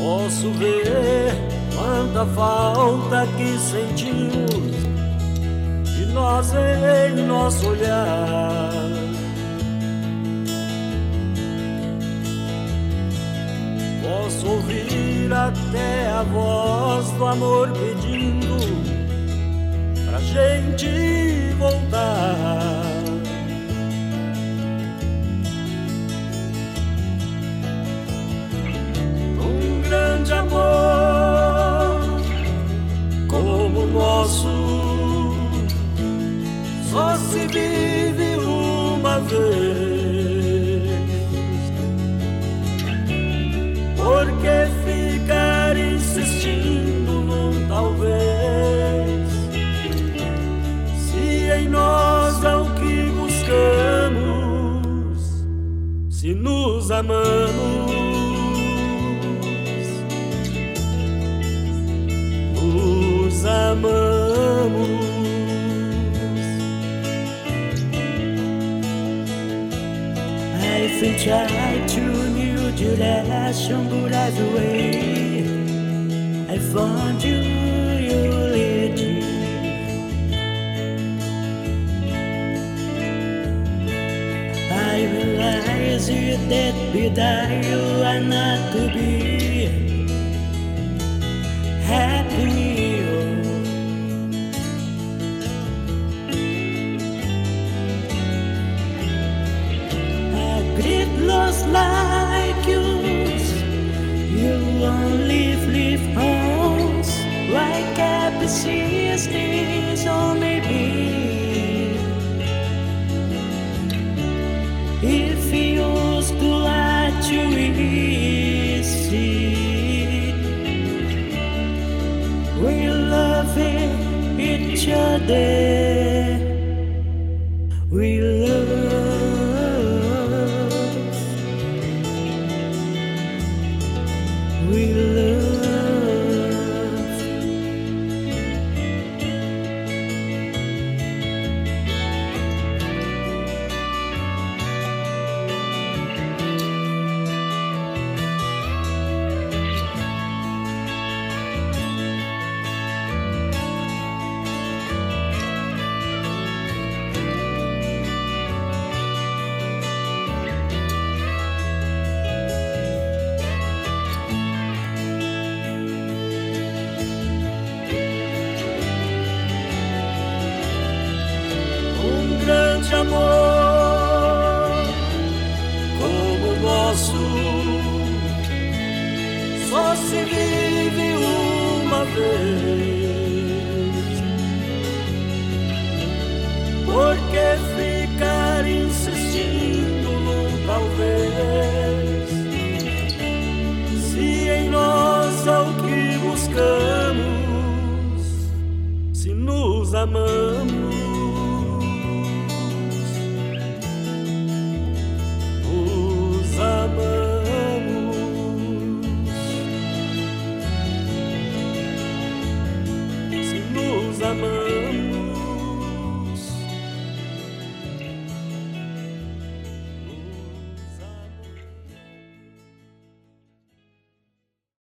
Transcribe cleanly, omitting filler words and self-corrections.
Posso ver quanta falta que sentimos de nós em nosso olhar. Posso ouvir até a voz do amor pedindo pra gente voltar. De amor como o nosso só se vive uma vez. Por que ficar insistindo num talvez, se em nós é o que buscamos, se nos amamos? Amamos. I've been trying to new direction, but either way I found you, you lead me. I realize that without you I'm not to be happy. Lost like yours, you only leave homes like happy sisters, or maybe if you used to let you easy, we love each other, we love. We love. Grande amor como o nosso só se vive uma vez. Por que ficar insistindo num talvez, se em nós é o que buscamos, se nos amamos?